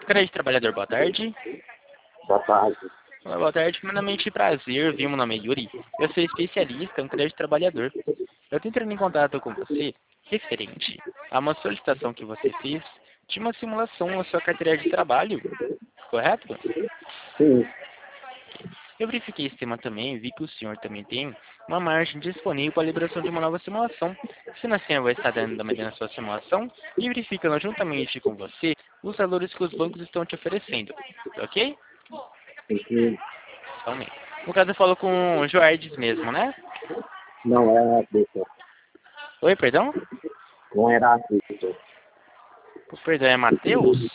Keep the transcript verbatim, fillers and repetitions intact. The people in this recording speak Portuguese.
Crédito Trabalhador, boa tarde. Boa tarde. Olá, boa tarde, primeiramente prazer, viu? Meu nome é Yuri, eu sou especialista em crédito trabalhador. Eu estou entrando em contato com você referente a uma solicitação que você fez de uma simulação na sua carteira de trabalho, correto? Sim, Eu verifiquei esse tema também e vi que o senhor também tem uma margem disponível para a liberação de uma nova simulação. Sendo assim, eu vou estar dando também na sua simulação e verificando juntamente com você os valores que os bancos estão te oferecendo, ok? porque Então, no caso eu falo com o Joardes mesmo, né? não é acredito. Oi, perdão? Não era acredito. Perdão, é Matheus?